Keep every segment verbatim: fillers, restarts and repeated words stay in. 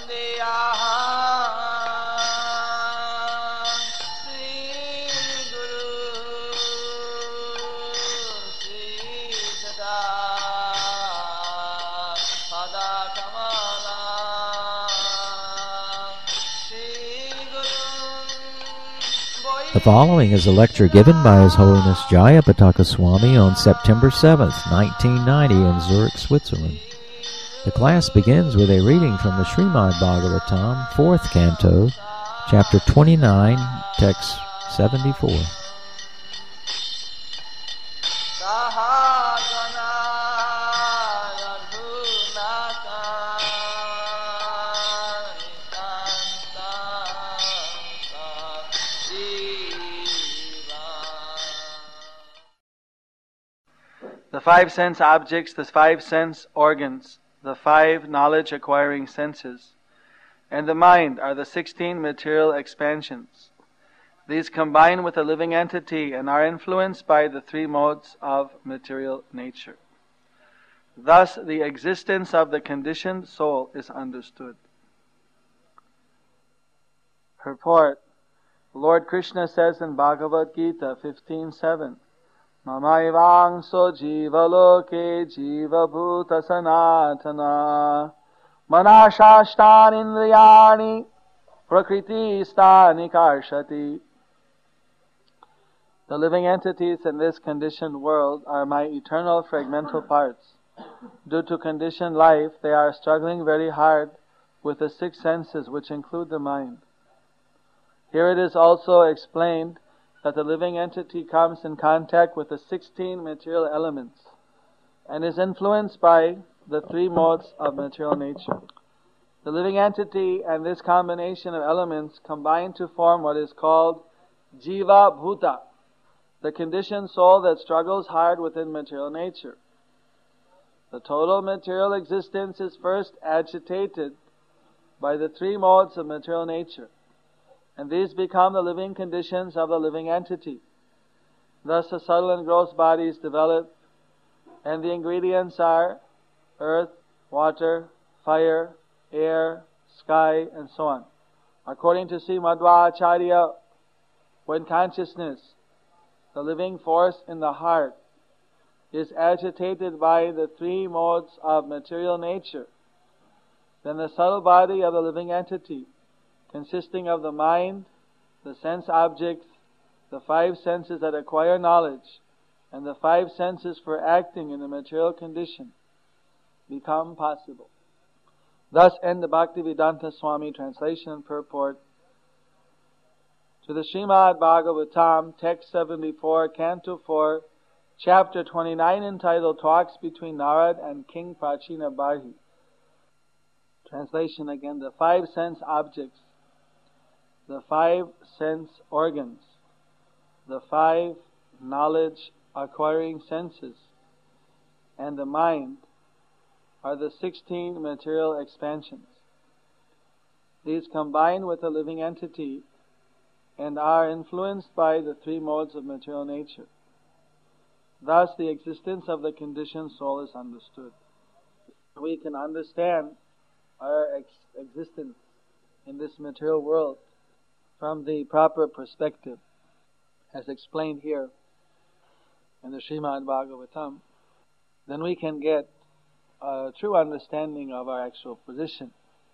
The following is a lecture given by His Holiness Jayapataka Swami on September seventh, nineteen ninety in Zurich, Switzerland. The class begins with a reading from the Srimad Bhagavatam, fourth canto, chapter twenty-nine, text seventy-four. The five sense objects, the five sense organs, the five knowledge-acquiring senses, and the mind are the sixteen material expansions. These combine with a living entity and are influenced by the three modes of material nature. Thus, the existence of the conditioned soul is understood. Purport. Lord Krishna says in Bhagavad Gita fifteen seven, Mamaivangso jiva loke jiva bhuta sanatana manashashtan indriyani prakriti stani karshati. The living entities in this conditioned world are my eternal fragmental parts. Due to conditioned life, they are struggling very hard with the six senses which include the mind. Here it is also explained that the living entity comes in contact with the sixteen material elements and is influenced by the three modes of material nature. The living entity and this combination of elements combine to form what is called Jiva Bhuta, the conditioned soul that struggles hard within material nature. The total material existence is first agitated by the three modes of material nature, and these become the living conditions of the living entity. Thus the subtle and gross bodies develop, and the ingredients are earth, water, fire, air, sky, and so on. According to Sri Madhvacharya, when consciousness, the living force in the heart, is agitated by the three modes of material nature, then the subtle body of the living entity, consisting of the mind, the sense objects, the five senses that acquire knowledge, and the five senses for acting in the material condition, become possible. Thus end the Bhaktivedanta Swami translation and purport to the Srimad Bhagavatam, text seventy-four, canto four, chapter twenty-nine, entitled Talks Between Narad and King Prachina Barhi. Translation again: the five sense objects, the five sense organs, the five knowledge-acquiring senses, and the mind are the sixteen material expansions. These combine with the living entity and are influenced by the three modes of material nature. Thus, the existence of the conditioned soul is understood. We can understand our ex- existence in this material world from the proper perspective, as explained here in the Srimad Bhagavatam, then we can get a true understanding of our actual position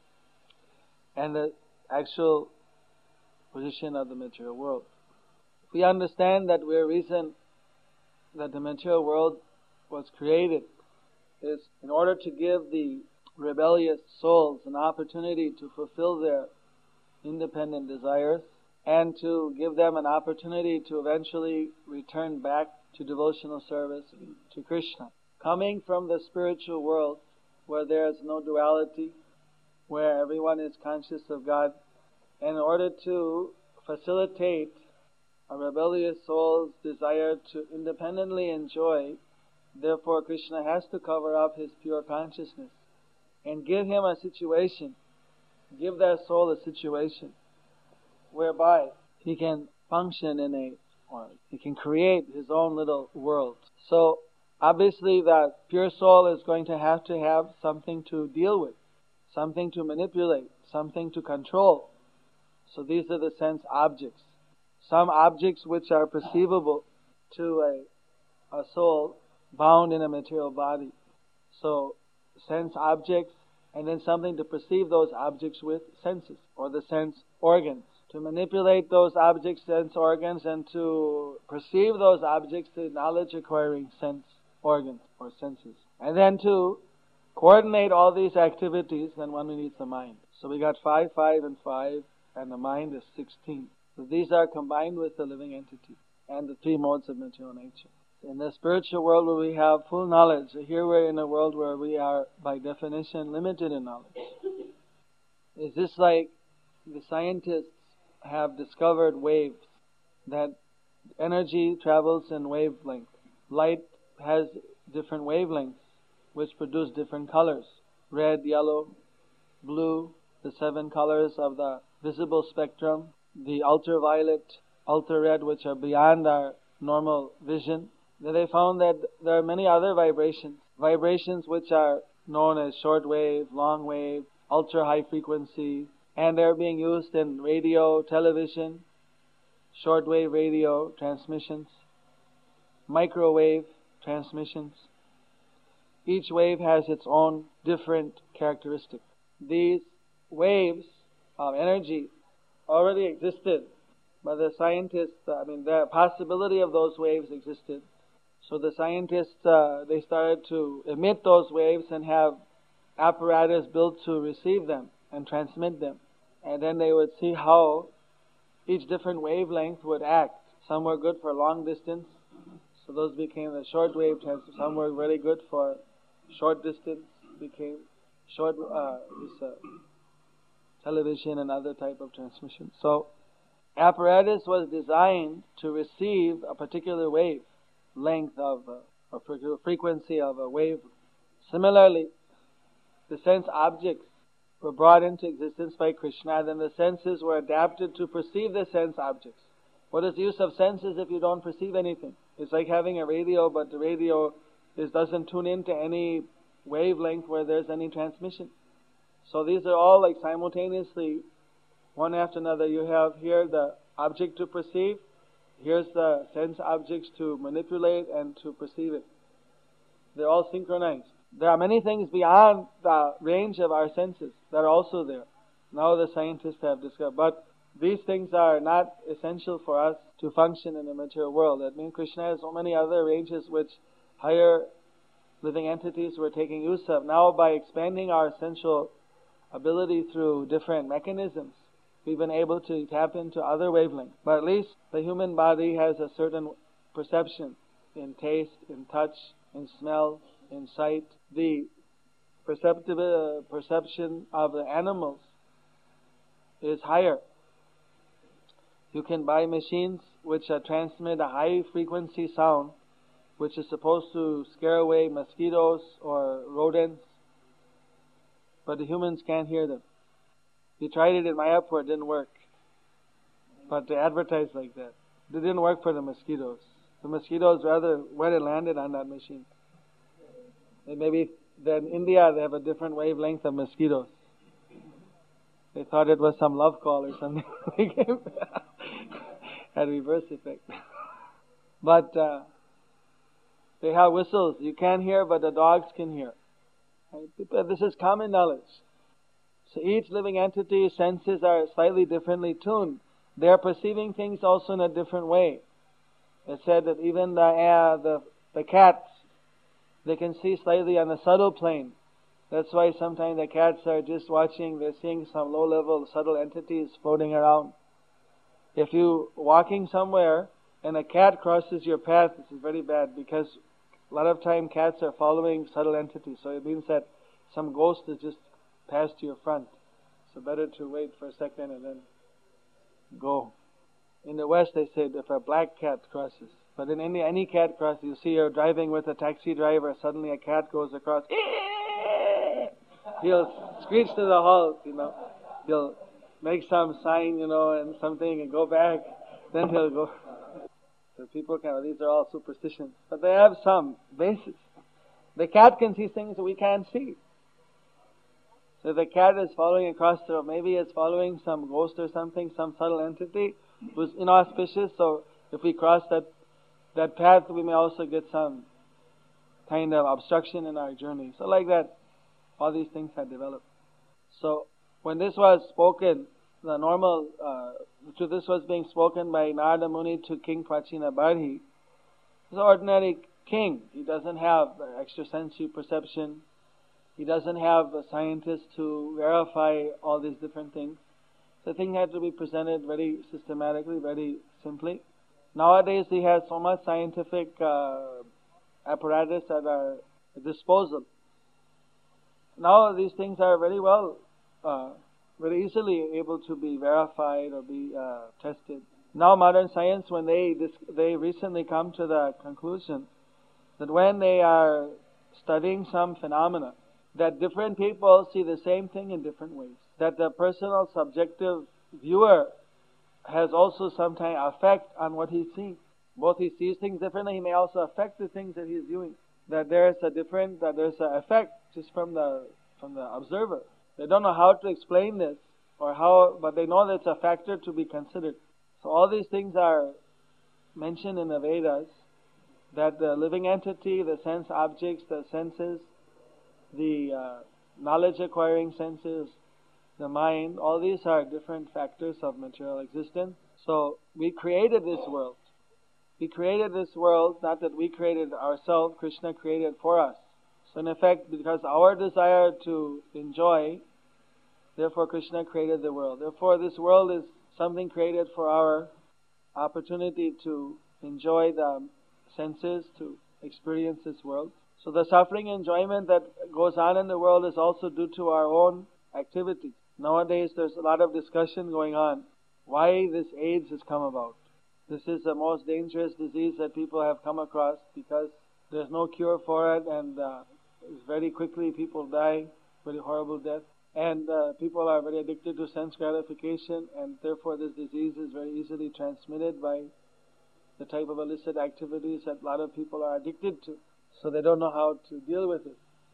and the actual position of the material world. If we understand that the reason that the material world was created is in order to give the rebellious souls an opportunity to fulfill their independent desires, and to give them an opportunity to eventually return back to devotional service to Krishna. Coming from the spiritual world, where there is no duality, where everyone is conscious of God, in order to facilitate a rebellious soul's desire to independently enjoy, therefore Krishna has to cover up his pure consciousness and give him a situation, give that soul a situation whereby he can function in a, or he can create his own little world. So obviously that pure soul is going to have to have something to deal with. something to manipulate, something to control. So these are the sense objects. Some objects which are perceivable to a, a soul bound in a material body. So sense objects, and then something to perceive those objects with, senses, or the sense organs. To manipulate those objects, sense organs, and to perceive those objects, the knowledge-acquiring sense organs, or senses. And then to coordinate all these activities, then one needs the mind. So we got five, five, and five, and the mind is sixteen. So these are combined with the living entity, and the three modes of material nature. In the spiritual world where we have full knowledge, here we're in a world where we are, by definition, limited in knowledge. Is this like the scientists have discovered waves, that energy travels in wavelength. Light has different wavelengths which produce different colors. Red, yellow, blue, the seven colors of the visible spectrum, the ultraviolet, ultra-red, which are beyond our normal vision. Then they found that there are many other vibrations. Vibrations which are known as short wave, long wave, ultra-high frequency, and they're being used in radio, television, shortwave radio transmissions, microwave transmissions. Each wave has its own different characteristic. These waves of energy already existed, but the scientists, I mean, the possibility of those waves existed. So the scientists, uh, they started to emit those waves and have apparatus built to receive them and transmit them. And then they would see how each different wavelength would act. Some were good for long distance, so those became the short wave transmission. Some were very good for short distance, became short uh, this, uh, television and other type of transmission. So apparatus was designed to receive a particular wave length of uh, or particular frequency of a wave. Similarly, the sense objects were brought into existence by Krishna, then the senses were adapted to perceive the sense objects. What is the use of senses if you don't perceive anything? It's like having a radio, but the radio is, doesn't tune into any wavelength where there's any transmission. So these are all like simultaneously, one after another. You have here the object to perceive, here's the sense objects to manipulate and to perceive it. They're all synchronized. There are many things beyond the range of our senses that are also there. Now the scientists have discovered. But these things are not essential for us to function in the material world. That means Krishna has so many other ranges which higher living entities were taking use of. Now by expanding our essential ability through different mechanisms, we've been able to tap into other wavelengths. But at least the human body has a certain perception in taste, in touch, in smell, in sight. The perceptive uh, perception of the animals is higher. You can buy machines which uh, transmit a high frequency sound which is supposed to scare away mosquitoes or rodents, but the humans can't hear them. We tried it in Mayapur, it didn't work. But they advertised like that. It didn't work for the mosquitoes. The mosquitoes rather went and landed on that machine. And maybe then in India they have a different wavelength of mosquitoes. They thought it was some love call or something. Had a reverse effect. But uh, they have whistles. You can't hear, but the dogs can hear. Right? This is common knowledge. So each living entity's senses are slightly differently tuned. They are perceiving things also in a different way. It said that even the uh, the the cats, they can see slightly on the subtle plane. That's why sometimes the cats are just watching, they're seeing some low-level subtle entities floating around. If you walking somewhere and a cat crosses your path, this is very bad because a lot of time cats are following subtle entities. So it means that some ghost has just passed to your front. So better to wait for a second and then go. In the West they said if a black cat crosses. But in any, any cat crosses, you see you're driving with a taxi driver, suddenly a cat goes across. He'll screech to the halt, you know. He'll make some sign, you know, and something and go back. Then he'll go. So people can, these are all superstitions. But they have some basis. The cat can see things that we can't see. So if the cat is following across the road, maybe it's following some ghost or something, some subtle entity who's inauspicious. So if we cross that that path, we may also get some kind of obstruction in our journey. So like that, all these things had developed. So when this was spoken, the normal, uh, to this was being spoken by Narada Muni to King Prachina Barhi. He's an ordinary king. He doesn't have extrasensory perception. He doesn't have a scientist to verify all these different things. The thing had to be presented very systematically, very simply. Nowadays he has so much scientific uh, apparatus at our disposal. Now these things are very well, uh, very easily able to be verified or be uh, tested. Now modern science, when they they recently come to the conclusion that when they are studying some phenomena, that different people see the same thing in different ways. That the personal subjective viewer has also sometimes effect on what he's seeing. Both he sees things differently, he may also affect the things that he's viewing. That there is a different, that there's an effect just from the from the observer. They don't know how to explain this or how, but they know that it's a factor to be considered. So all these things are mentioned in the Vedas, that the living entity, the sense objects, the senses, the uh, knowledge acquiring senses, the mind, all these are different factors of material existence. So we created this world. We created this world, not that we created ourselves, Krishna created for us. So in effect, because our desire to enjoy, therefore Krishna created the world. Therefore this world is something created for our opportunity to enjoy the senses, to experience this world. So the suffering and enjoyment that goes on in the world is also due to our own activity. Nowadays there's a lot of discussion going on why this AIDS has come about. This is the most dangerous disease that people have come across because there's no cure for it, and uh, very quickly people die, very horrible death. And uh, people are very addicted to sense gratification, and therefore this disease is very easily transmitted by the type of illicit activities that a lot of people are addicted to. So they don't know how to deal with it.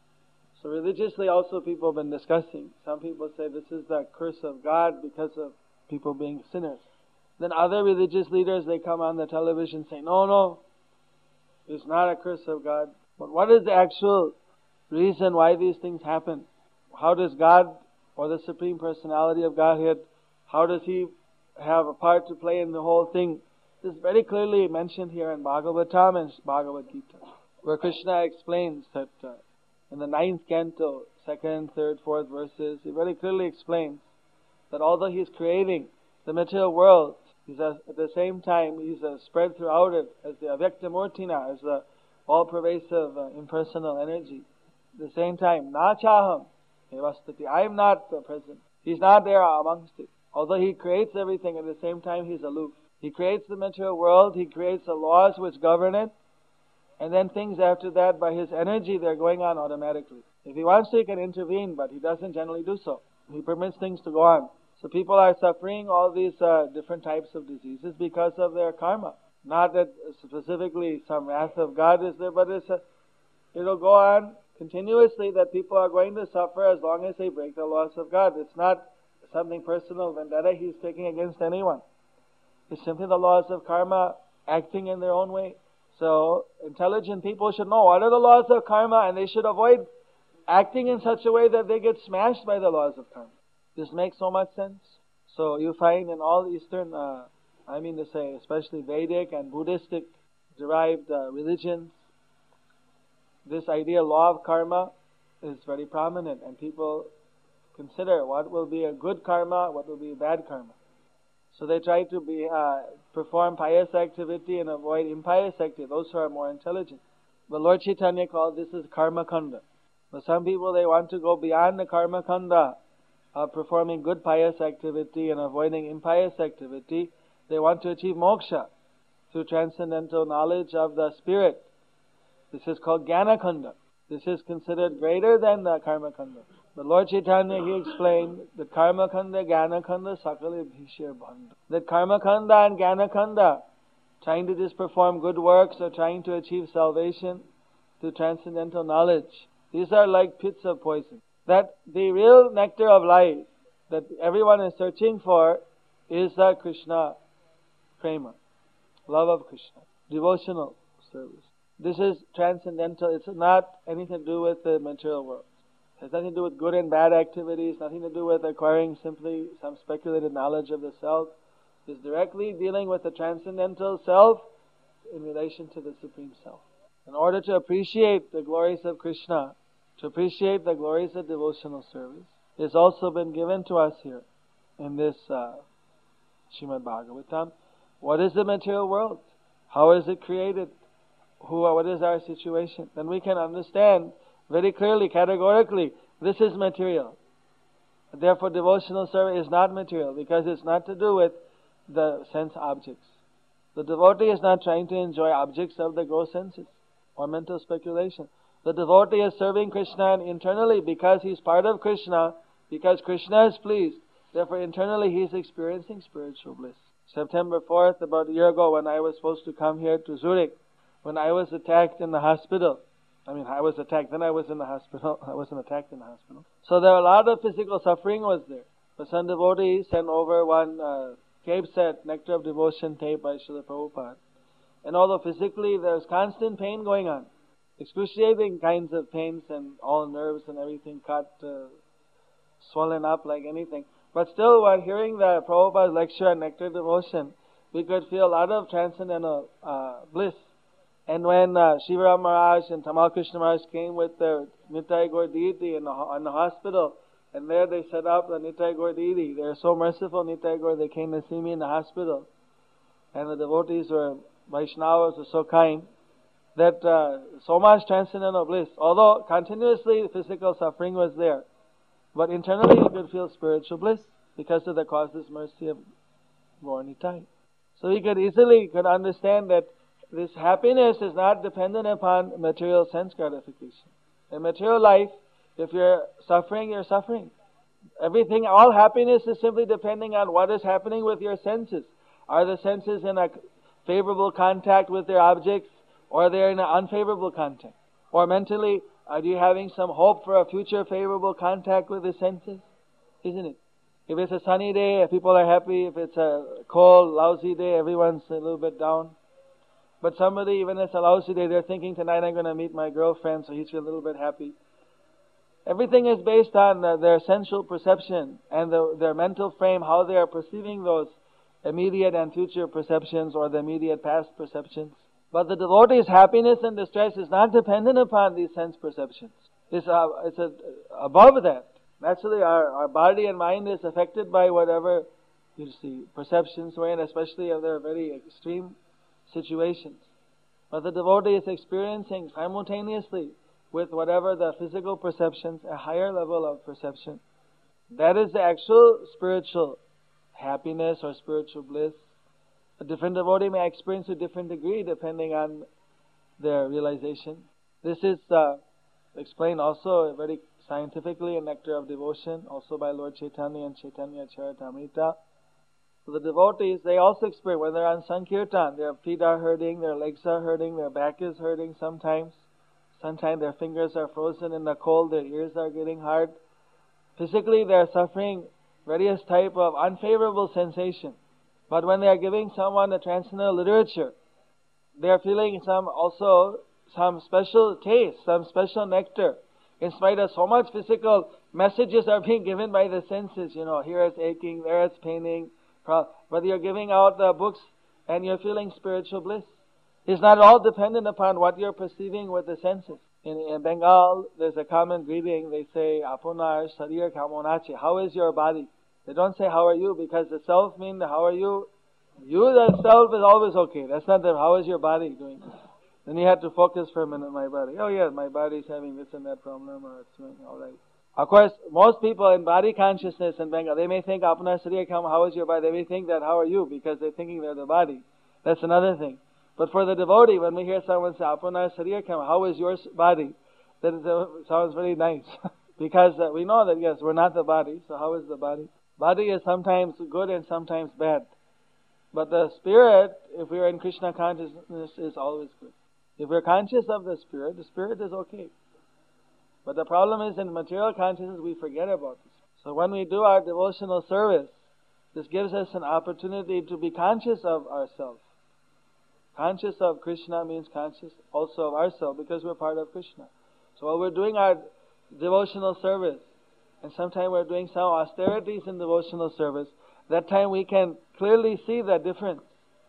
So religiously also people have been discussing. Some people say this is the curse of God because of people being sinners. Then other religious leaders, they come on the television saying, no, no, it's not a curse of God. But what is the actual reason why these things happen? How does God, or the Supreme Personality of Godhead, how does He have a part to play in the whole thing? This is very clearly mentioned here in Bhagavatam and Bhagavad Gita, where Krishna explains that uh, in the ninth canto, second, third, fourth verses, He very clearly explains that although He is creating the material world, He's a, at the same time He's a spread throughout it as the Avyaktamurtina, as the all-pervasive uh, impersonal energy. At the same time, Na Chaham Evastati, I am not uh, present. He's not there amongst it. Although He creates everything, at the same time He's aloof. He creates the material world, He creates the laws which govern it, and then things after that, by His energy, they're going on automatically. If He wants to, He can intervene, but He doesn't generally do so. He permits things to go on. So people are suffering all these uh, different types of diseases because of their karma. Not that specifically some wrath of God is there, but it's a, it'll go on continuously that people are going to suffer as long as they break the laws of God. It's not something personal, vendetta He's taking against anyone. It's simply the laws of karma acting in their own way. So intelligent people should know what are the laws of karma, and they should avoid acting in such a way that they get smashed by the laws of karma. This makes so much sense. So you find in all Eastern, uh, I mean to say, especially Vedic and Buddhistic derived uh, religions, this idea, law of karma, is very prominent, and people consider what will be a good karma, what will be a bad karma. So they try to be uh, perform pious activity and avoid impious activity, those who are more intelligent. But Lord Chaitanya called this as karma kanda. But some people, they want to go beyond the karma kanda of performing good pious activity and avoiding impious activity. They want to achieve moksha through transcendental knowledge of the spirit. This is called Jnana Kanda. This is considered greater than the Karma Kanda. But Lord Chaitanya, He explained that Karma Kanda, Jnana Kanda, Sakale Bhishir Bhanda. That Karma Kanda and Jnana Kanda, trying to just perform good works or trying to achieve salvation through transcendental knowledge, these are like pits of poison. that the real nectar of life that everyone is searching for is the Krishna prema, love of Krishna, devotional service. This is transcendental. It's not anything to do with the material world. It has nothing to do with good and bad activities, nothing to do with acquiring simply some speculative knowledge of the self. It's directly dealing with the transcendental self in relation to the Supreme Self. In order to appreciate the glories of Krishna, to appreciate the glories of devotional service, it's also been given to us here in this uh, Srimad Bhagavatam. What is the material world? How is it created? Who? What is our situation? Then we can understand very clearly, categorically, this is material. Therefore, devotional service is not material because it's not to do with the sense objects. The devotee is not trying to enjoy objects of the gross senses or mental speculation. The devotee is serving Krishna internally because he's part of Krishna, because Krishna is pleased. Therefore, internally he is experiencing spiritual bliss. September fourth, about a year ago, when I was supposed to come here to Zurich, when I was attacked in the hospital, I mean, I was attacked, then I was in the hospital. I wasn't attacked in the hospital. So there were a lot of physical suffering was there. But some devotees sent over one uh, tape set, Nectar of Devotion tape by Srila Prabhupada. And although physically there was constant pain going on, excruciating kinds of pains and all nerves and everything cut, uh, swollen up like anything. But still, while hearing the Prabhupada's lecture on Nectar of Devotion, we could feel a lot of transcendental uh, bliss. And when uh, Shivaram Maharaj and Tamal Krishna Maharaj came with their Nitai Gaur deity in the, in the hospital, and there they set up the Nitai Gaur deity. They are so merciful, Nitai Gaur, they came to see me in the hospital. And the devotees were, Vaishnavas were so kind, that uh, so much transcendental bliss. Although continuously physical suffering was there, but internally you could feel spiritual bliss because of the causeless mercy of Gaur Nitai. So we could easily could understand that this happiness is not dependent upon material sense gratification. In material life, if you're suffering, you're suffering. Everything, all happiness is simply depending on what is happening with your senses. Are the senses in a favorable contact with their objects, or they're in an unfavorable contact? Or mentally, are you having some hope for a future favorable contact with the senses? Isn't it? If it's a sunny day, people are happy. If it's a cold, lousy day, everyone's a little bit down. But somebody, even if it's a lousy day, they're thinking, tonight I'm going to meet my girlfriend, so he's a little bit happy. Everything is based on uh, their sensual perception and the, their mental frame, how they are perceiving those immediate and future perceptions or the immediate past perceptions. But the devotee's happiness and distress is not dependent upon these sense perceptions. It's, uh, it's uh, above that. Naturally, our, our body and mind is affected by whatever, you see, perceptions we're in, especially if they're very extreme situations. But the devotee is experiencing simultaneously with whatever the physical perceptions, a higher level of perception. That is the actual spiritual happiness or spiritual bliss. A different devotee may experience to a different degree depending on their realization. This is uh, explained also very scientifically in Nectar of Devotion, also by Lord Chaitanya and Chaitanya Charitamrita. So the devotees, they also experience, when they're on Sankirtan, their feet are hurting, their legs are hurting, their back is hurting sometimes. Sometimes their fingers are frozen in the cold, their ears are getting hard. Physically, they are suffering various type of unfavorable sensation. But when they are giving someone a transcendental literature, they are feeling some also some special taste, some special nectar. In spite of so much physical messages are being given by the senses, you know, here it's aching, there it's paining. But you're giving out the books and you're feeling spiritual bliss. It's not all dependent upon what you're perceiving with the senses. In, in Bengal, there's a common greeting. They say, Apunar Sharir Kamonache. How is your body? They don't say, how are you? Because the self means, how are you? You, the self, is always okay. That's not the, how is your body doing? Then you have to focus for a minute, my body. Oh yeah, my body's having this and that problem, or it's doing all right. Of course, most people in body consciousness in Bengal, they may think, Apna Sariya Kam, how is your body? They may think that, how are you? Because they're thinking they're the body. That's another thing. But for the devotee, when we hear someone say, Apna Sariya Kam, how is your body? That is, uh, sounds very nice. Because uh, we know that, yes, we're not the body, so how is the body? Body is sometimes good and sometimes bad. But the spirit, if we are in Krishna consciousness, is always good. If we're conscious of the spirit, the spirit is okay. But the problem is in material consciousness we forget about this. So when we do our devotional service, this gives us an opportunity to be conscious of ourselves. Conscious of Krishna means conscious also of ourselves because we're part of Krishna. So while we're doing our devotional service, and sometimes we're doing some austerities in devotional service, that time we can clearly see the difference.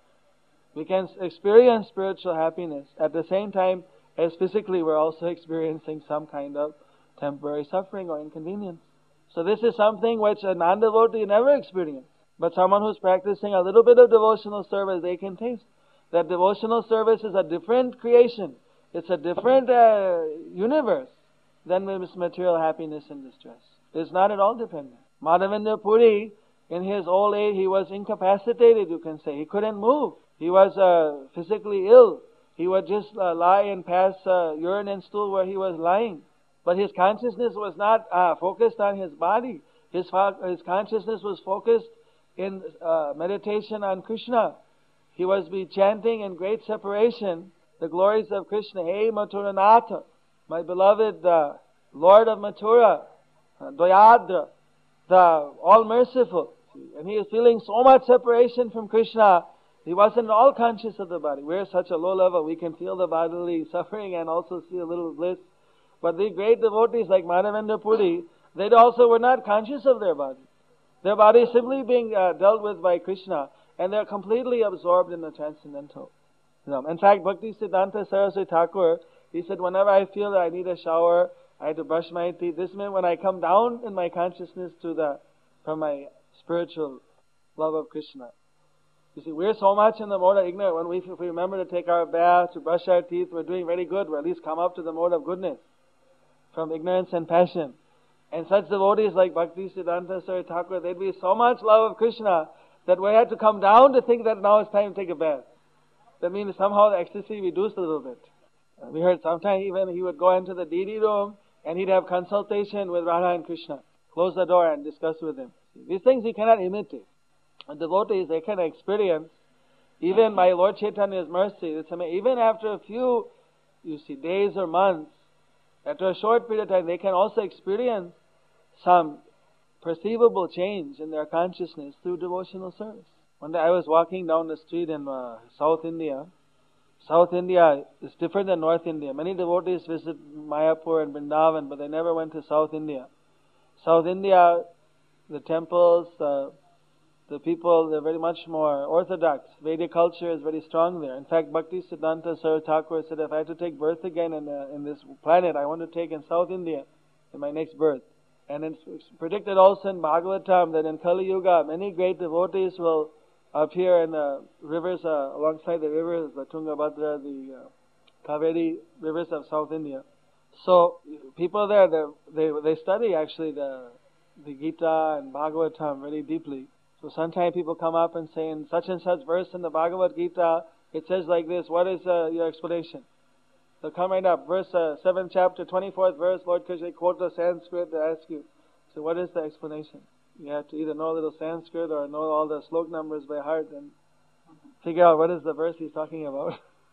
We can experience spiritual happiness. At the same time as physically we're also experiencing some kind of temporary suffering or inconvenience. So this is something which a non-devotee never experienced. But someone who's practicing a little bit of devotional service, they can taste that devotional service is a different creation. It's a different uh, universe than this material happiness and distress. It's not at all dependent. Madhavendra Puri, in his old age, he was incapacitated, you can say. He couldn't move. He was uh, physically ill. He would just uh, lie and pass uh, urine and stool where he was lying. But his consciousness was not uh, focused on his body. His, his consciousness was focused in uh, meditation on Krishna. He was be chanting in great separation the glories of Krishna. Hey Mathura Natha, my beloved uh, Lord of Mathura, uh, Dayadra, the all-merciful. And he is feeling so much separation from Krishna, he wasn't at all conscious of the body. We're such a low level, we can feel the bodily suffering and also see a little bliss. But the great devotees like Madhavendra Puri, they also were not conscious of their body. Their body is simply being uh, dealt with by Krishna, and they're completely absorbed in the transcendental. You know, in fact, Bhaktisiddhanta Saraswati Thakur, he said, whenever I feel that I need a shower, I have to brush my teeth. This means when I come down in my consciousness to the, from my spiritual love of Krishna. You see, we're so much in the mode of ignorance. When we, if we remember to take our bath, to brush our teeth, we're doing very good. We at least come up to the mode of goodness from ignorance and passion. And such devotees like Bhaktisiddhanta Saraswati Thakur, they'd be so much love of Krishna that we had to come down to think that now it's time to take a bath. That means somehow the ecstasy reduced a little bit. Uh, we heard sometimes even he would go into the deity room and he'd have consultation with Radha and Krishna. Close the door and discuss with him. These things you cannot imitate. And devotees, they can experience, even by Lord Chaitanya's mercy, it's amazing. Even after a few, you see, days or months, after a short period of time, they can also experience some perceivable change in their consciousness through devotional service. One day I was walking down the street in uh, South India. South India is different than North India. Many devotees visit Mayapur and Vrindavan, but they never went to South India. South India, the temples, uh, the people, they're very much more orthodox. Vedic culture is very strong there. In fact, Bhaktisiddhanta Saraswati Thakur said, if I had to take birth again in, uh, in this planet, I want to take in South India in my next birth. And it's predicted also in Bhagavatam that in Kali Yuga, many great devotees will appear in the rivers, uh, alongside the rivers, the Tungabhadra, the uh, Kaveri rivers of South India. So, people there, they they study actually the the Gita and Bhagavatam very deeply. So sometimes people come up and say, in such and such verse in the Bhagavad Gita, it says like this, what is uh, your explanation? So come right up, verse uh, seventh chapter, twenty-fourth verse, Lord Krishna quote the Sanskrit to ask you. So what is the explanation? You have to either know a little Sanskrit or know all the slok numbers by heart and figure out what is the verse he's talking about.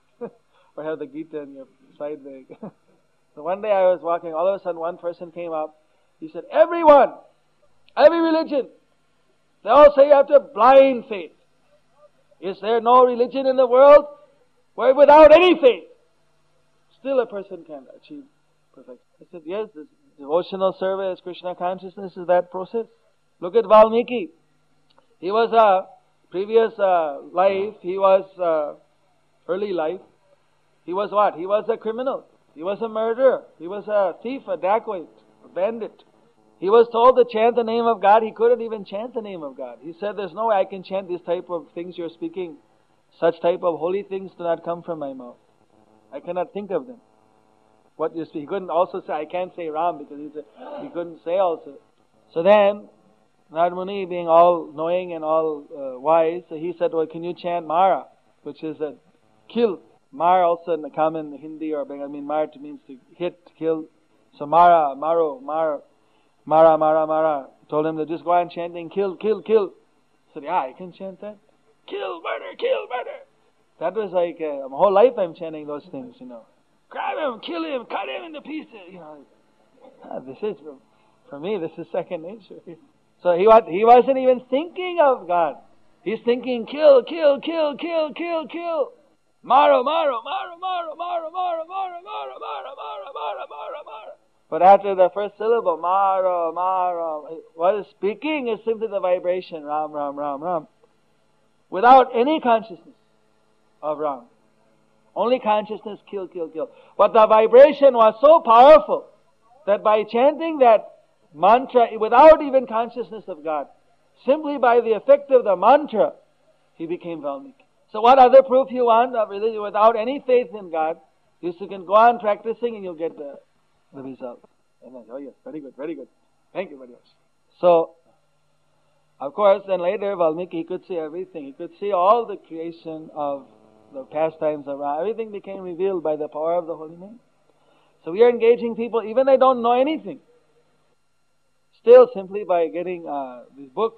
Or have the Gita in your side bag. So one day I was walking, all of a sudden one person came up. He said, everyone, every religion, they all say you have to have blind faith. Is there no religion in the world where without any faith, still a person can achieve perfection? I said, yes, this devotional service, Krishna consciousness is that process. Look at Valmiki. He was a previous uh, life, he was uh, early life. He was what? He was a criminal. He was a murderer. He was a thief, a dacoit, a bandit. He was told to chant the name of God. He couldn't even chant the name of God. He said, there's no way I can chant this type of things you're speaking. Such type of holy things do not come from my mouth. I cannot think of them. What you speak. He couldn't also say, I can't say Ram, because he said, he couldn't say also. So then, Narad Muni, being all knowing and all uh, wise, so he said, well, can you chant Mara, which is a kill. Mar also in the common Hindi or Bengali, I mean, Mar means to hit, kill. So Mara, Maro, Mar, Mara, Mara, Mara. Told him to just go on chanting, kill, kill, kill. He said, yeah, I can chant that. Kill, murder, kill, murder. That was like, uh, my whole life I'm chanting those things, you know. Grab him, kill him, cut him into pieces, you know. Uh, this is, for me, this is second nature. So he, was, he wasn't even thinking of God. He's thinking, kill, kill, kill, kill, kill, kill. Maro, maro, maro, maro, maro, maro, maro, maro, maro, maro, maro, maro, maro. But after the first syllable, maro, maro, what is speaking is simply the vibration, ram, ram, ram, ram. Without any consciousness of ram. Only consciousness, kill, kill, kill. But the vibration was so powerful that by chanting that mantra without even consciousness of God, simply by the effect of the mantra, he became Valmiki. So what other proof you want of religion without any faith in God? You can go on practicing and you'll get the, the result. And then, oh yes, very good, very good. Thank you very much. So, of course, then later Valmiki, he could see everything. He could see all the creation of the pastimes around. Everything became revealed by the power of the holy name. So we are engaging people, even they don't know anything. Still, simply by getting uh, these books,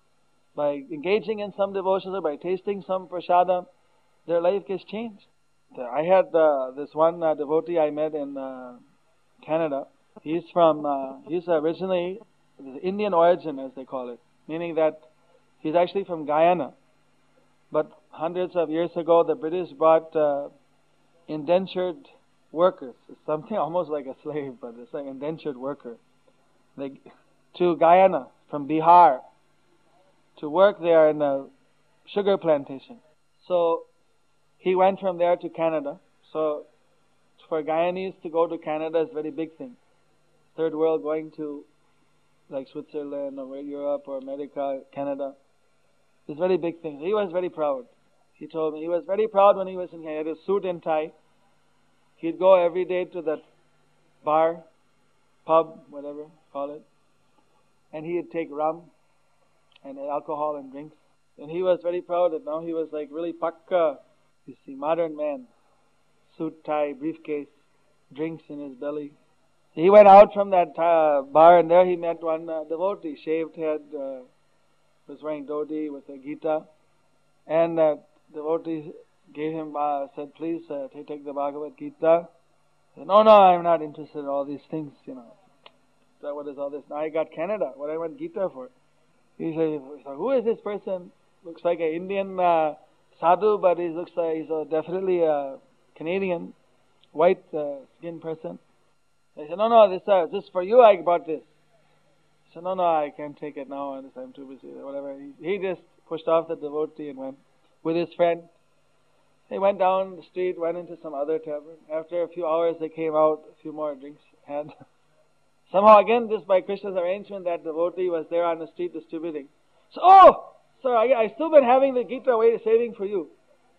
by engaging in some devotions or by tasting some prasadam, their life gets changed. I had uh, this one uh, devotee I met in uh, Canada. He's from, uh, he's originally Indian origin, as they call it, meaning that he's actually from Guyana. But hundreds of years ago, the British brought uh, indentured workers. It's something almost like a slave, but it's like indentured worker. They, to Guyana from Bihar to work there in a sugar plantation. So he went from there to Canada. So for Guyanese to go to Canada is a very big thing. Third world going to like Switzerland or Europe or America, Canada is a very big thing. He was very proud. He told me he was very proud when he was in here. He had his suit and tie. He'd go every day to that bar, pub, whatever call it, and he'd take rum and alcohol and drinks. And he was very proud that now he was like really pakka, you see, modern man. Suit, tie, briefcase, drinks in his belly. He went out from that uh, bar and there he met one uh, devotee, shaved head, uh, was wearing dhoti with a Gita. And that devotee gave him, uh, said, please uh, take the Bhagavad Gita. He said, no, no, I'm not interested in all these things, you know. So what is all this? Now I got Canada. What I want Gita for? He said, who is this person? Looks like an Indian uh, sadhu, but he looks like he's a, definitely a Canadian, white uh, skinned person. I said, no, no, this uh, just for you I bought this. He said, no, no, I can't take it now, I'm too busy, whatever. He, he just pushed off the devotee and went with his friend. They went down the street, went into some other tavern. After a few hours they came out, a few more drinks had. Somehow again, just by Krishna's arrangement, that devotee was there on the street distributing. So, oh, sir, I, I still been having the Gita wait, saving for you.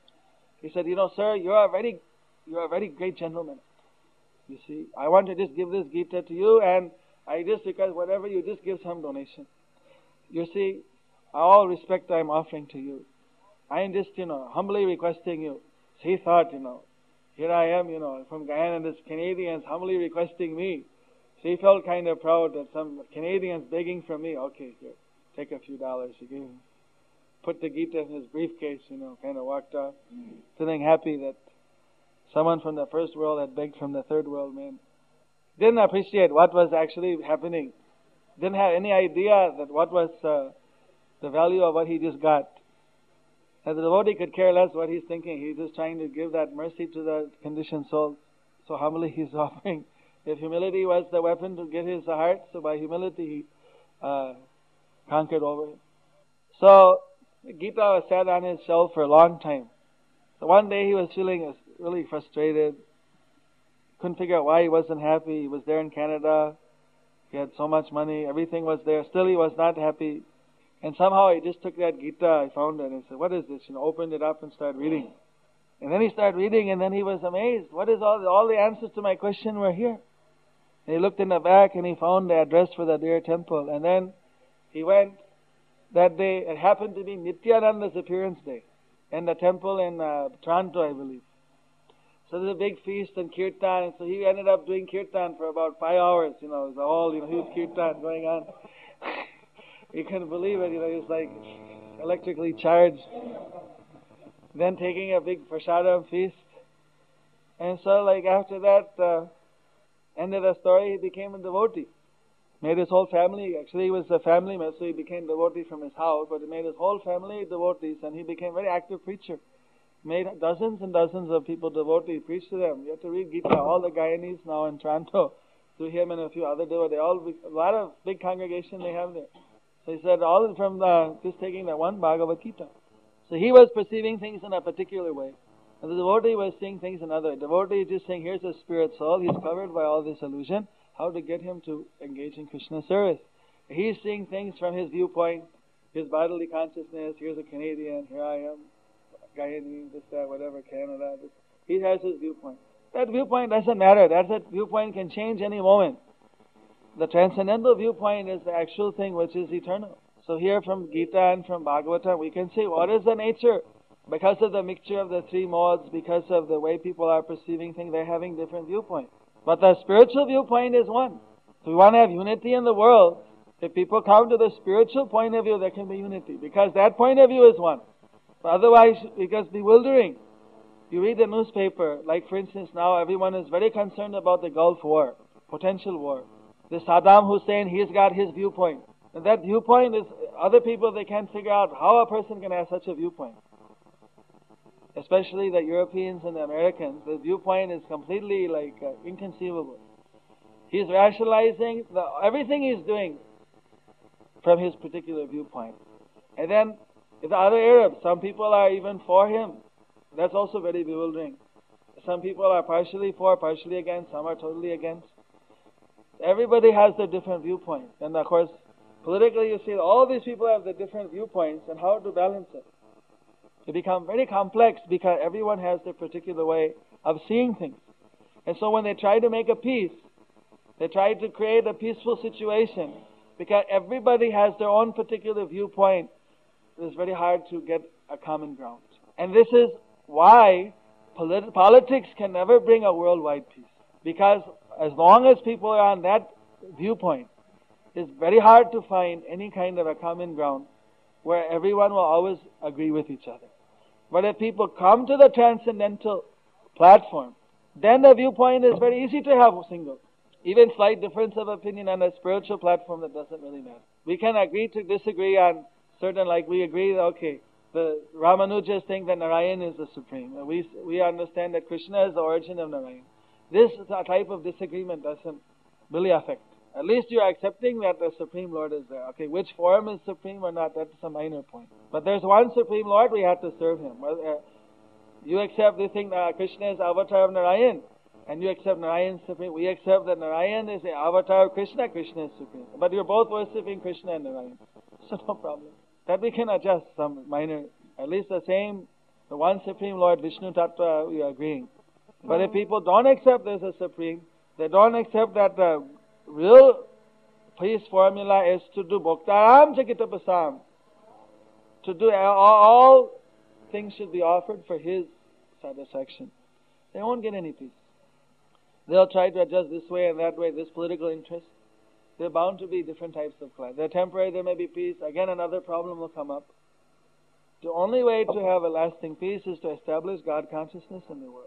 He said, you know, sir, you are a very, you are a very great gentleman. You see, I want to just give this Gita to you, and I just, because whatever you just give some donation. You see, all respect I am offering to you. I am just, you know, humbly requesting you. So he thought, you know, here I am, you know, from Guyana, and this Canadians humbly requesting me. So he felt kind of proud that some Canadians begging from me. Okay, here, take a few dollars. He gave him, put the Gita in his briefcase, you know, kind of walked off, feeling happy that someone from the first world had begged from the third world man. Didn't appreciate what was actually happening. Didn't have any idea that what was uh, the value of what he just got. And the devotee could care less what he's thinking. He's just trying to give that mercy to the conditioned soul. So humbly he's offering. If humility was the weapon to get his heart, so by humility he uh, conquered over it. So Gita was sat on his shelf for a long time. So one day he was feeling really frustrated. Couldn't figure out why he wasn't happy. He was there in Canada. He had so much money. Everything was there. Still he was not happy. And somehow he just took that Gita, he found it, and said, what is this? You know, opened it up and started reading. And then he started reading, and then he was amazed. What is all the, all the answers to my question were here. And he looked in the back, and he found the address for the dear temple. And then he went that day. It happened to be Nityananda's appearance day in the temple in uh, Toronto, I believe. So there's a big feast and kirtan, and so he ended up doing kirtan for about five hours. You know, it was all, you know, huge kirtan going on. You couldn't believe it, you know, he was like electrically charged. Then taking a big prasadam feast. And so like after that, uh, End of the story, he became a devotee. Made his whole family, actually he was a family man, so he became devotee from his house, but he made his whole family devotees, and he became a very active preacher. Made dozens and dozens of people devotees, preached to them. You have to read Gita, all the Guyanese now in Toronto, through him and a few other devotees, all, a lot of big congregation they have there. So he said, all from the, just taking that one Bhagavad Gita. So he was perceiving things in a particular way. And the devotee was seeing things another. The devotee is just saying, here's a spirit soul, he's covered by all this illusion. How to get him to engage in Krishna service. He's seeing things from his viewpoint, his bodily consciousness. Here's a Canadian, here I am, Guyanese, this, that, whatever, Canada. This. He has his viewpoint. That viewpoint doesn't matter. That, that viewpoint can change any moment. The transcendental viewpoint is the actual thing which is eternal. So here from Gita and from Bhagavata, we can see what is the nature. Because of the mixture of the three modes, because of the way people are perceiving things, they're having different viewpoints. But the spiritual viewpoint is one. If we want to have unity in the world, if people come to the spiritual point of view, there can be unity. Because that point of view is one. But otherwise, it gets bewildering. You read the newspaper, like for instance now everyone is very concerned about the Gulf War, potential war. The Saddam Hussein, he's got his viewpoint. And that viewpoint is, other people, they can't figure out how a person can have such a viewpoint. Especially the Europeans and the Americans, the viewpoint is completely like uh, inconceivable. He's rationalizing the, everything he's doing from his particular viewpoint. And then the other Arabs, some people are even for him. That's also very bewildering. Some people are partially for, partially against, some are totally against. Everybody has their different viewpoints. And of course, politically you see all these people have their different viewpoints and how to balance it. It becomes very complex because everyone has their particular way of seeing things. And so when they try to make a peace, they try to create a peaceful situation because everybody has their own particular viewpoint. It's very hard to get a common ground. And this is why polit- politics can never bring a worldwide peace. Because as long as people are on that viewpoint, it's very hard to find any kind of a common ground where everyone will always agree with each other. But if people come to the transcendental platform, then the viewpoint is very easy to have a single. Even slight difference of opinion on a spiritual platform, that doesn't really matter. We can agree to disagree on certain, like we agree, okay, the Ramanujas think that Narayan is the supreme. We, we understand that Krishna is the origin of Narayan. This type of disagreement doesn't really affect. At least you are accepting that the Supreme Lord is there. Okay, which form is supreme or not, that's a minor point. But there's one Supreme Lord, we have to serve Him. Well, uh, you accept, you think that Krishna is avatar of Narayan, and you accept Narayan supreme. We accept that Narayan is the avatar of Krishna, Krishna is supreme. But you're both worshipping Krishna and Narayan. So no problem. That we can adjust some minor, at least the same, the one Supreme Lord, Vishnu Tattva, we are agreeing. But if people don't accept there's a Supreme, they don't accept that the real peace formula is to do Bhoktaram Chakitapasam. To do all, all things should be offered for His satisfaction. They won't get any peace. They'll try to adjust this way and that way, this political interest. There are bound to be different types of class. They're temporary, there may be peace. Again, another problem will come up. The only way to have a lasting peace is to establish God consciousness in the world.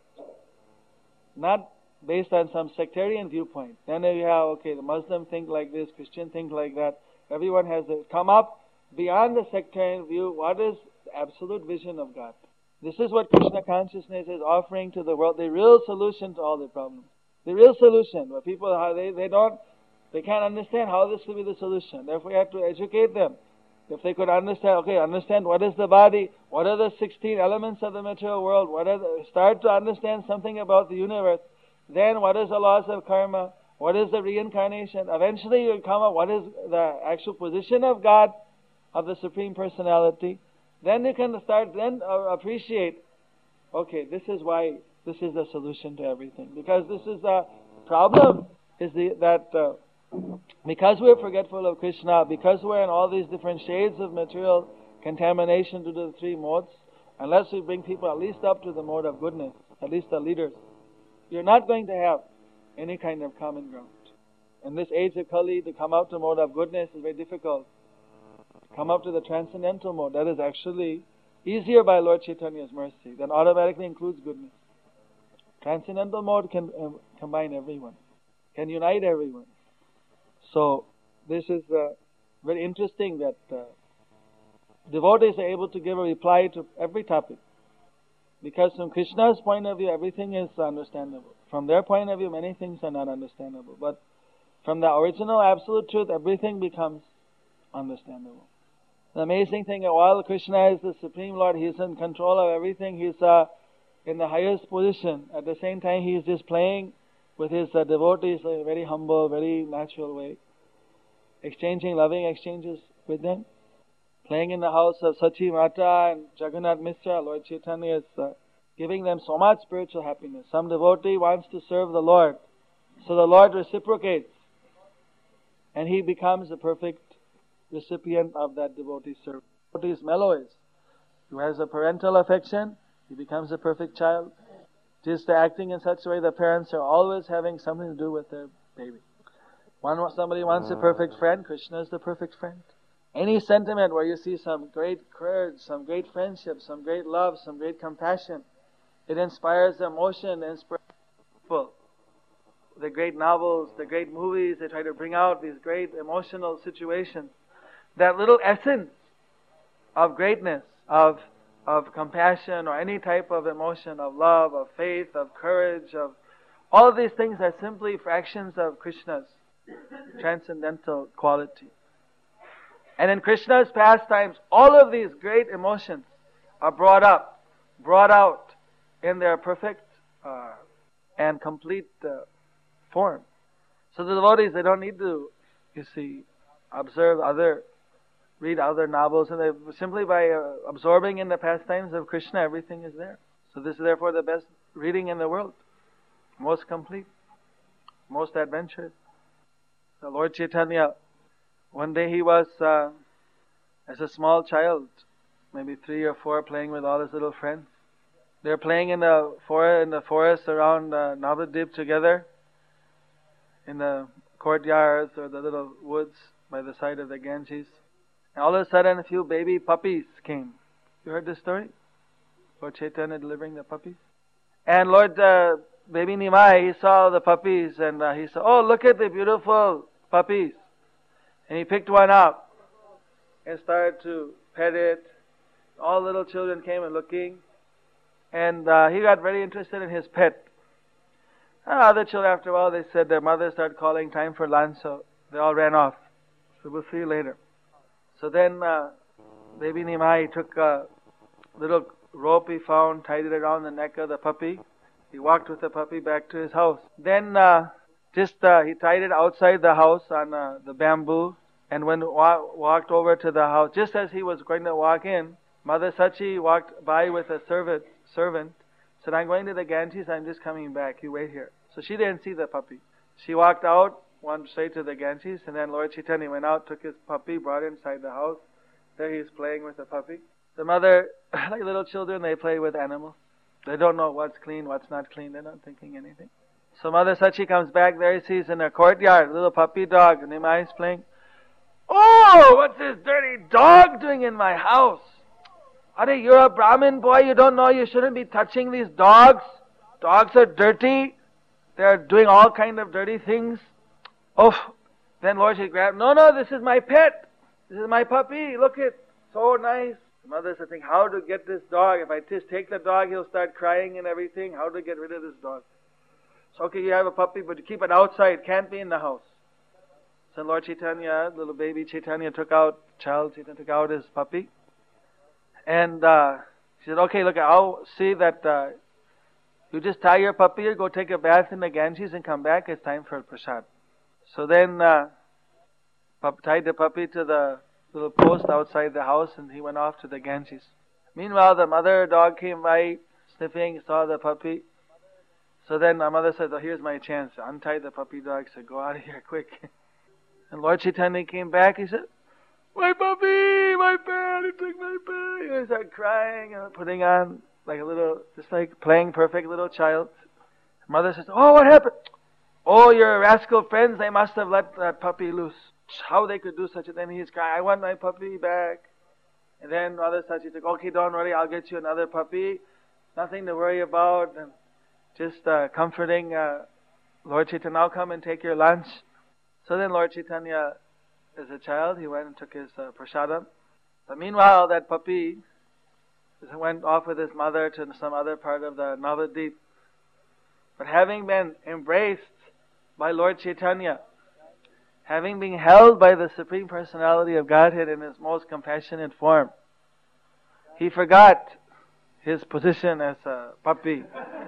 Not based on some sectarian viewpoint. Then you have, okay, the Muslim think like this, Christian think like that. Everyone has to come up beyond the sectarian view. What is the absolute vision of God? This is what Krishna consciousness is offering to the world. The real solution to all the problems. The real solution. Where people, they, they don't, they can't understand how this will be the solution. Therefore, you have to educate them. If they could understand, okay, understand what is the body, what are the sixteen elements of the material world, what are the, start to understand something about the universe, then what is the laws of karma, what is the reincarnation, eventually you come up, what is the actual position of God, of the Supreme Personality, then you can start, then uh, appreciate, okay, this is why, this is the solution to everything. Because this is the problem, is the, that uh, because we're forgetful of Krishna, because we're in all these different shades of material contamination due to the three modes, unless we bring people at least up to the mode of goodness, at least the leaders, you're not going to have any kind of common ground. In this age of Kali, to come out to the mode of goodness is very difficult. To come up to the transcendental mode, that is actually easier by Lord Chaitanya's mercy. That automatically includes goodness. Transcendental mode can uh, combine everyone. can unite everyone. So this is uh, very interesting that uh, devotees are able to give a reply to every topic. Because from Krishna's point of view, everything is understandable. From their point of view, many things are not understandable. But from the original absolute truth, everything becomes understandable. The amazing thing, while Krishna is the Supreme Lord, He is in control of everything. He is uh, in the highest position. At the same time, He is just playing with His uh, devotees in a very humble, very natural way. Exchanging loving exchanges with them. Playing in the house of Sachi Mata and Jagannath Mishra, Lord Chaitanya is uh, giving them so much spiritual happiness. Some devotee wants to serve the Lord, so the Lord reciprocates, and he becomes the perfect recipient of that devotee's service. Devotee's mellow is, who has a parental affection, he becomes a perfect child. Just acting in such a way, the parents are always having something to do with their baby. One somebody wants a perfect friend, Krishna is the perfect friend. Any sentiment where you see some great courage, some great friendship, some great love, some great compassion, it inspires emotion, inspires people. The great novels, the great movies, they try to bring out these great emotional situations. That little essence of greatness, of of compassion or any type of emotion, of love, of faith, of courage, of all of these things are simply fractions of Krishna's transcendental quality. And in Krishna's pastimes, all of these great emotions are brought up, brought out in their perfect uh, and complete uh, form. So the devotees, they don't need to, you see, observe other, read other novels, and they simply by uh, absorbing in the pastimes of Krishna, everything is there. So this is therefore the best reading in the world, most complete, most adventurous. The Lord Chaitanya, one day he was, uh, as a small child, maybe three or four, playing with all his little friends. They're playing in the forest, in the forest around uh, Navadvip together, in the courtyards or the little woods by the side of the Ganges. And all of a sudden, a few baby puppies came. You heard this story? Lord Chaitanya delivering the puppies. And Lord, uh, baby Nimai, he saw the puppies and uh, he said, "Oh, look at the beautiful puppies." And he picked one up and started to pet it. All little children came and looking. And uh, he got very interested in his pet. And other children, after a while, they said their mother started calling, time for lunch, so they all ran off. So we'll see you later. So then uh, baby Nimai took a little rope he found, tied it around the neck of the puppy. He walked with the puppy back to his house. Then uh, just uh, he tied it outside the house on uh, the bamboo. And when wa- walked over to the house, just as he was going to walk in, Mother Sachi walked by with a servant, servant, said, "I'm going to the Ganges, I'm just coming back, you wait here." So she didn't see the puppy. She walked out, went straight to the Ganges, and then Lord Chaitanya went out, took his puppy, brought it inside the house. There he's playing with the puppy. The mother, like little children, they play with animals. They don't know what's clean, what's not clean, they're not thinking anything. So Mother Sachi comes back, there he sees in her courtyard, a little puppy dog, and Nimai is playing. "Oh, what's this dirty dog doing in my house? Are you're a Brahmin boy, you don't know you shouldn't be touching these dogs. Dogs are dirty. They're doing all kind of dirty things." Oh, then Lord she grabbed, "No, no, this is my pet. This is my puppy. Look it, so nice." The mother said, "Think how to get this dog. If I just take the dog, he'll start crying and everything. How to get rid of this dog?" So, okay, you have a puppy, but you keep it outside. Can't be in the house. So Lord Chaitanya, little baby Chaitanya took out, child Chaitanya took out his puppy. And uh, she said, "Okay, look, I'll see that uh, you just tie your puppy here, go take a bath in the Ganges and come back. It's time for prasad." So then uh, pup, tied the puppy to the little post outside the house and he went off to the Ganges. Meanwhile, the mother dog came by, sniffing, saw the puppy. So then my mother said, "Oh, here's my chance." Untie the puppy dog, said, "Go out of here quick." And Lord Chaitanya came back, he said, "My puppy, my pet, he took my pet." And he started crying and putting on like a little, just like playing perfect little child. Mother says, "Oh, what happened?" "Oh, your rascal friends, they must have let that puppy loose. How they could do such a thing." He's crying, "I want my puppy back." And then Mother Sachi said, "Okay, don't worry, I'll get you another puppy. Nothing to worry about." And just uh, comforting uh, Lord Chaitanya, now come and take your lunch. So then Lord Chaitanya, as a child, he went and took his uh, prasadam. But meanwhile, that puppy went off with his mother to some other part of the Navadvip. But having been embraced by Lord Chaitanya, having been held by the Supreme Personality of Godhead in His most compassionate form, he forgot his position as a puppy.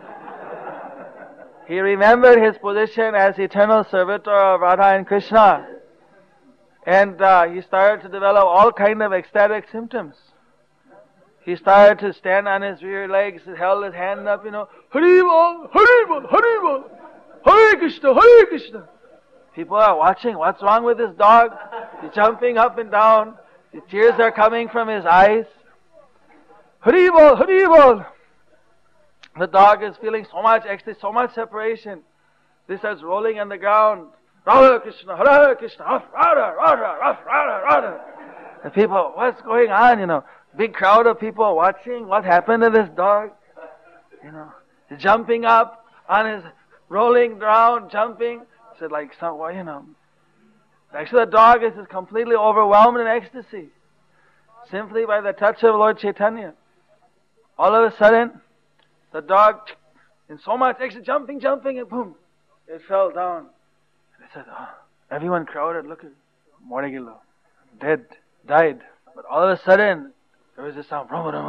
He remembered his position as eternal servitor of Radha and Krishna. And uh, he started to develop all kind of ecstatic symptoms. He started to stand on his rear legs, held his hand up, you know, Hari Bol, Hari Bol, Hari Bol, Hare Krishna, Hare Krishna. People are watching, what's wrong with this dog? He's jumping up and down. The tears are coming from his eyes. Hari Bol, Hari Bol. The dog is feeling so much ecstasy, so much separation. This starts rolling on the ground. Radha Krishna, Radha Krishna, Radha, Radha, Radha, Radha, Radha. And people, what's going on, you know? Big crowd of people watching what happened to this dog. You know, jumping up on his, rolling around, jumping. So like some, well, you know. Actually the dog is completely overwhelmed in ecstasy. Simply by the touch of Lord Chaitanya. All of a sudden, the dog, in so much ecstasy, jumping, jumping, and boom, it fell down. And they said, oh, everyone crowded, look at Morigillo, dead, died. But all of a sudden, there was a sound,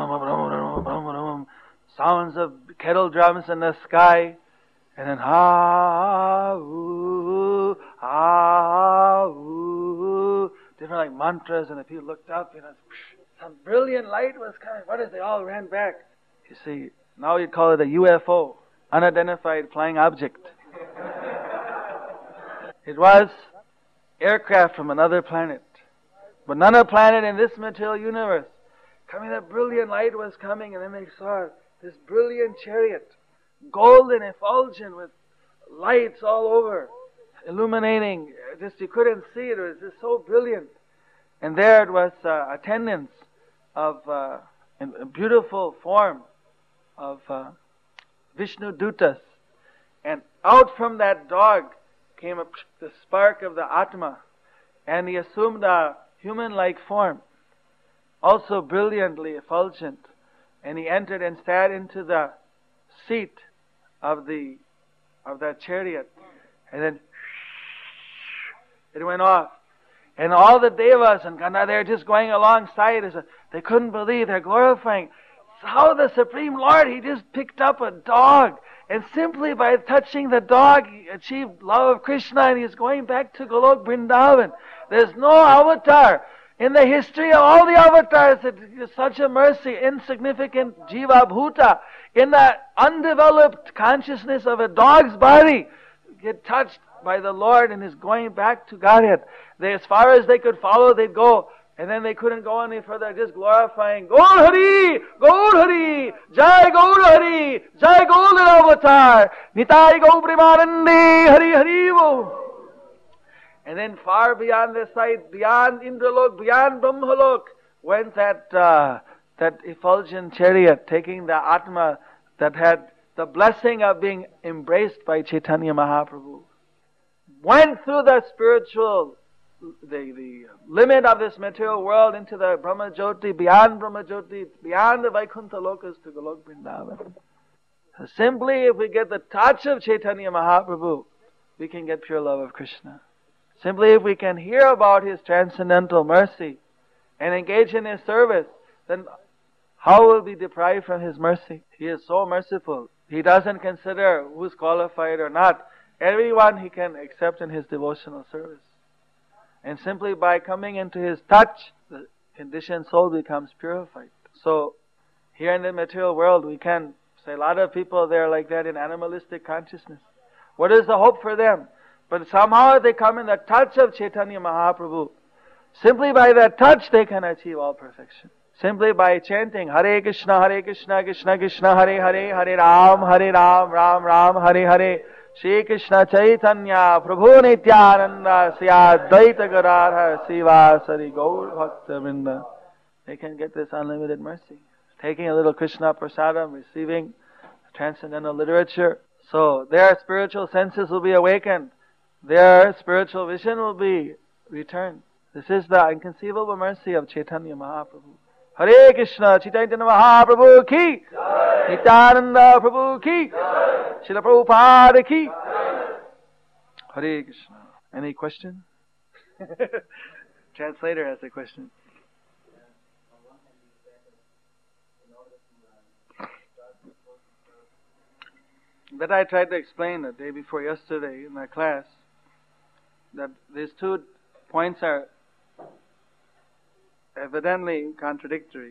sounds of kettle drums in the sky, and then ha, ooh, ah, ooh, different like mantras, and the people looked up, you know, some brilliant light was coming. What is it? They all ran back. You see, now you'd call it a U F O, unidentified flying object. It was aircraft from another planet, but none other planet in this material universe. Coming, that brilliant light was coming, and then they saw this brilliant chariot, golden, effulgent, with lights all over, illuminating. Just you couldn't see it. It was just so brilliant. And there it was, uh, attendants of uh, in a beautiful form of uh, Vishnu Dutas. And out from that dog came a, the spark of the Atma, and he assumed a human-like form, also brilliantly effulgent, and he entered and sat into the seat of the of that chariot, and then it went off, and all the devas and Gandharva, they're just going alongside. They couldn't believe, they're glorifying how the Supreme Lord, He just picked up a dog, and simply by touching the dog, He achieved love of Krishna, and He's going back to Golok Vrindavan. There's no avatar in the history of all the avatars that is such a mercy, insignificant Jiva Bhuta, in the undeveloped consciousness of a dog's body, get touched by the Lord and is going back to Godhead. They, as far as they could follow, they'd go, and then they couldn't go any further, just glorifying Gaur Hari, Gaur Hari, Jai Gaur Hari, Jai Golden Avatar, Nitai Gaur Premanande, Hari Hari Wo. And then far beyond this side, beyond Indralok, beyond Brahmalok, went that uh, that effulgent chariot, taking the Atma that had the blessing of being embraced by Chaitanya Mahaprabhu. Went through the spiritual, the, the limit of this material world into the Brahma Jyoti, beyond Brahma Jyoti, beyond the Vaikuntha Lokas to Golok Vrindavan. So simply if we get the touch of Chaitanya Mahaprabhu, we can get pure love of Krishna. Simply if we can hear about His transcendental mercy and engage in His service, then how will we be deprived from His mercy? He is so merciful. He doesn't consider who's qualified or not. Everyone He can accept in His devotional service. And simply by coming into His touch, the conditioned soul becomes purified. So, here in the material world, we can say a lot of people, they're like that in animalistic consciousness. What is the hope for them? But somehow they come in the touch of Chaitanya Mahaprabhu. Simply by that touch they can achieve all perfection. Simply by chanting Hare Krishna, Hare Krishna, Krishna Krishna, Hare Hare, Hare Ram, Hare Ram, Ram Ram, Hare Hare, Shri Krishna Chaitanya, Prabhu Nityananda, Sya Dvaita Gadadhar, Sivasari Gaur Bhakta Vrinda. They can get this unlimited mercy. Taking a little Krishna prasadam, receiving transcendental literature, So their spiritual senses will be awakened. Their spiritual vision will be returned. This is the inconceivable mercy of Chaitanya Mahaprabhu. Hare Krishna, Chaitanya Mahaprabhu ki, Nityananda Prabhu ki, Srila Prabhupada ki. Hare Krishna. Any question? Translator has a question. That I tried to explain the day before yesterday in my class, that these two points are evidently contradictory.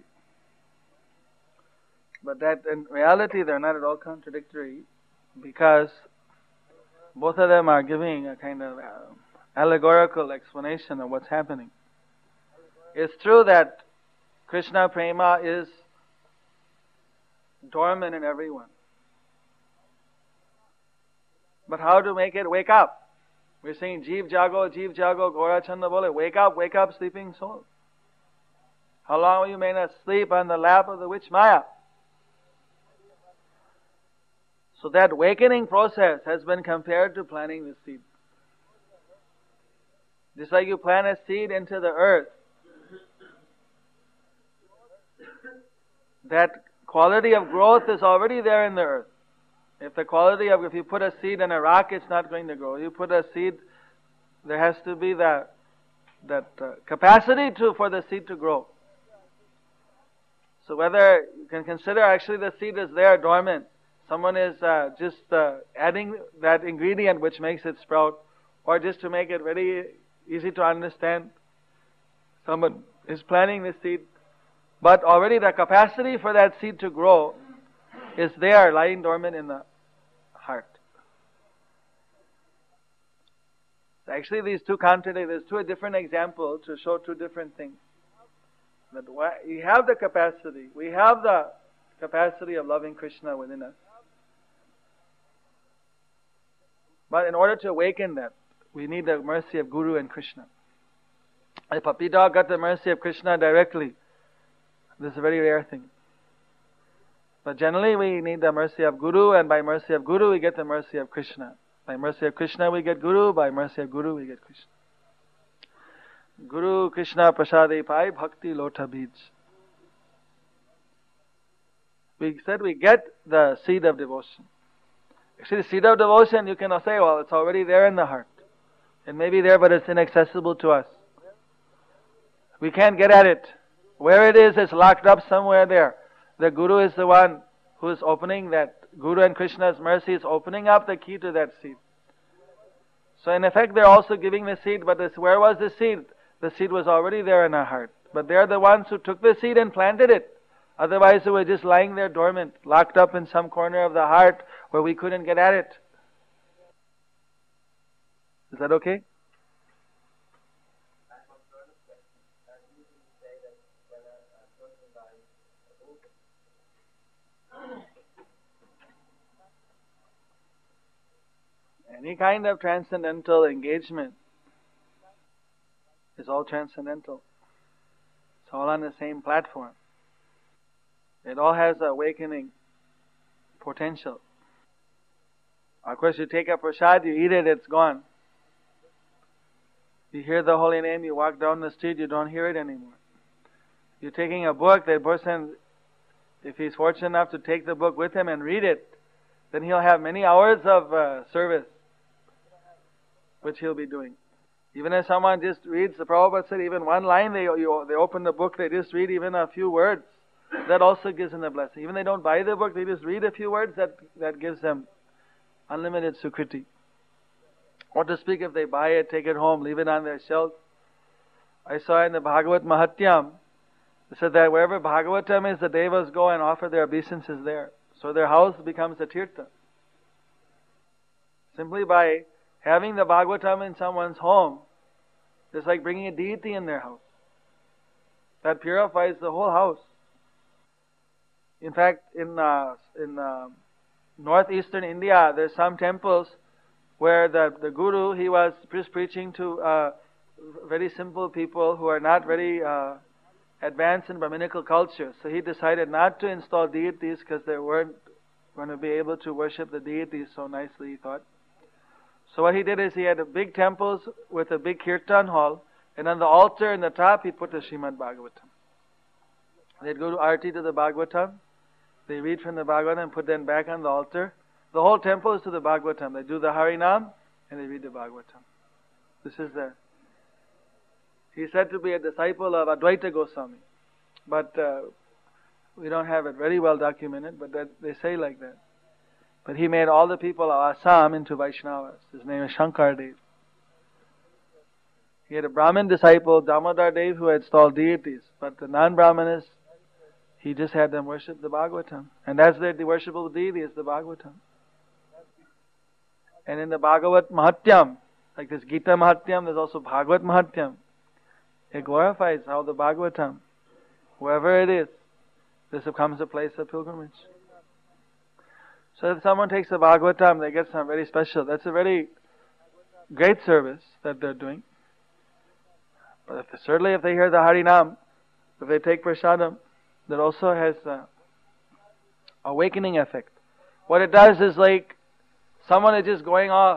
But that in reality they're not at all contradictory, because both of them are giving a kind of uh, allegorical explanation of what's happening. It's true that Krishna Prema is dormant in everyone. But how to make it wake up? We're saying, Jeev Jago, Jeev Jago, Gora Chanda Bole, wake up, wake up, sleeping soul. How long will you may not sleep on the lap of the witch Maya? So that awakening process has been compared to planting the seed. Just like you plant a seed into the earth, that quality of growth is already there in the earth. If the quality of, if you put a seed in a rock, it's not going to grow. You put a seed, there has to be that, that uh, capacity to, for the seed to grow. So whether you can consider actually the seed is there dormant, someone is uh, just uh, adding that ingredient which makes it sprout, or just to make it very easy to understand, someone is planting the seed, but already the capacity for that seed to grow is there, lying dormant in the heart. Actually, these two contradict. There's two different examples to show two different things. That we have the capacity, we have the capacity of loving Krishna within us. But in order to awaken that, we need the mercy of Guru and Krishna. If puppy dog got the mercy of Krishna directly, this is a very rare thing. But generally we need the mercy of Guru, and by mercy of Guru we get the mercy of Krishna. By mercy of Krishna we get Guru, by mercy of Guru we get Krishna. Guru Krishna Prasade Pai Bhakti Lota Bij. We said we get the seed of devotion. Actually, the seed of devotion, you can say, well, it's already there in the heart. It may be there, but it's inaccessible to us. We can't get at it. Where it is, it's locked up somewhere there. The Guru is the one who is opening that. Guru and Krishna's mercy is opening up the key to that seed. So in effect, they're also giving the seed, but this, where was the seed? The seed was already there in our heart. But they're the ones who took the seed and planted it. Otherwise, it was just lying there dormant, locked up in some corner of the heart where we couldn't get at it. Is that okay? Any kind of transcendental engagement is all transcendental. It's all on the same platform. It all has awakening potential. Of course, you take a prasad, you eat it, it's gone. You hear the holy name, you walk down the street, you don't hear it anymore. You're taking a book, that person, if he's fortunate enough to take the book with him and read it, then he'll have many hours of uh, service, which he'll be doing. Even if someone just reads, the Prabhupada said, even one line, they you, they open the book, they just read even a few words. That also gives them the blessing. Even they don't buy the book, they just read a few words, that, that gives them unlimited sukriti. What to speak if they buy it, take it home, leave it on their shelf. I saw in the Bhagavat Mahatyam, it said that wherever Bhagavatam is, the Devas go and offer their obeisances there. So their house becomes a tirtha. Simply by having the Bhagavatam in someone's home, it's like bringing a deity in their house. That purifies the whole house. In fact, in uh, in uh, northeastern India, there's some temples where the, the Guru, he was just preaching to uh, very simple people who are not very uh, advanced in Brahminical culture. So he decided not to install deities because they weren't going to be able to worship the deities so nicely, he thought. So what he did is he had a big temples with a big kirtan hall, and on the altar in the top he put the Srimad Bhagavatam. They'd go to Arti to the Bhagavatam, they read from the Bhagavatam and put them back on the altar. The whole temple is to the Bhagavatam. They do the Harinam and they read the Bhagavatam. This is there. He's said to be a disciple of Advaita Goswami, but uh, we don't have it very well documented, but that, they say like that. But he made all the people of Assam into Vaishnavas. His name is Shankar Dev. He had a Brahmin disciple, Damodar Dev, who had installed deities, but the non-Brahmanists, he just had them worship the Bhagavatam. And that's their worshipable deity, is the Bhagavatam. And in the Bhagavat Mahatyam, like this Gita Mahatyam, there's also Bhagavat Mahatyam. It glorifies how the Bhagavatam, wherever it is, this becomes a place of pilgrimage. So if someone takes the Bhagavatam, they get something very special. That's a very great service that they're doing. But if, certainly if they hear the Harinam, if they take Prasadam, that also has a awakening effect. What it does is like someone is just going off,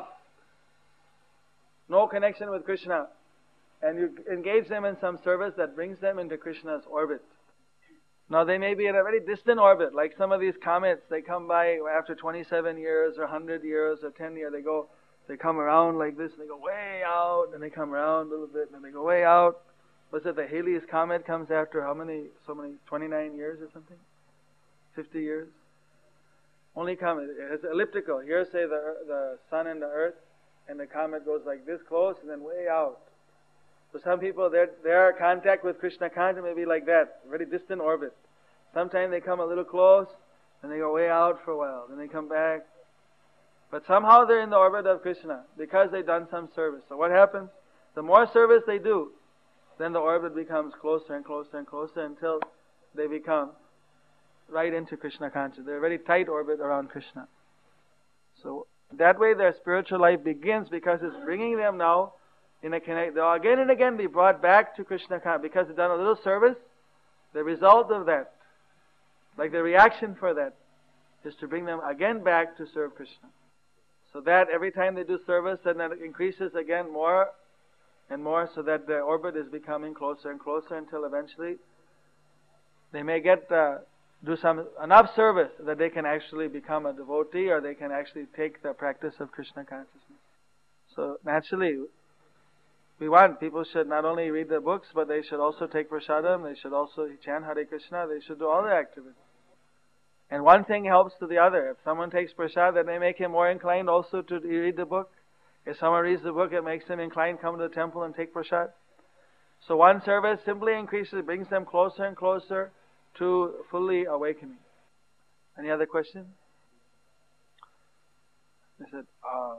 no connection with Krishna, and you engage them in some service that brings them into Krishna's orbit. Now they may be in a very distant orbit, like some of these comets, they come by after twenty-seven years or one hundred years or ten years, they go, they come around like this, and they go way out, and they come around a little bit, and they go way out. Was it the Halley's Comet comes after how many, so many, twenty-nine years or something? fifty years? Only comet, it's elliptical. Here say the, the sun and the earth, and the comet goes like this close, and then way out. So some people, their, their contact with Krishna consciousness may be like that, very distant orbit. Sometimes they come a little close, and they go way out for a while, then they come back. But somehow they're in the orbit of Krishna, because they've done some service. So what happens? The more service they do, then the orbit becomes closer and closer and closer until they become right into Krishna consciousness. They're a very tight orbit around Krishna. So that way their spiritual life begins, because it's bringing them now in a connect. They'll again and again be brought back to Krishna consciousness because they've done a little service. The result of that, like the reaction for that, is to bring them again back to serve Krishna. So that every time they do service, then that increases again more and more, so that the orbit is becoming closer and closer until eventually they may get uh, do some enough service that they can actually become a devotee, or they can actually take the practice of Krishna consciousness. So naturally, we want people should not only read the books, but they should also take prasadam, they should also chant Hare Krishna, they should do all the activities. And one thing helps to the other. If someone takes prasad, then they make him more inclined also to read the book. If someone reads the book, it makes him inclined to come to the temple and take prasad. So one service simply increases, brings them closer and closer to fully awakening. Any other questions? I said, uh,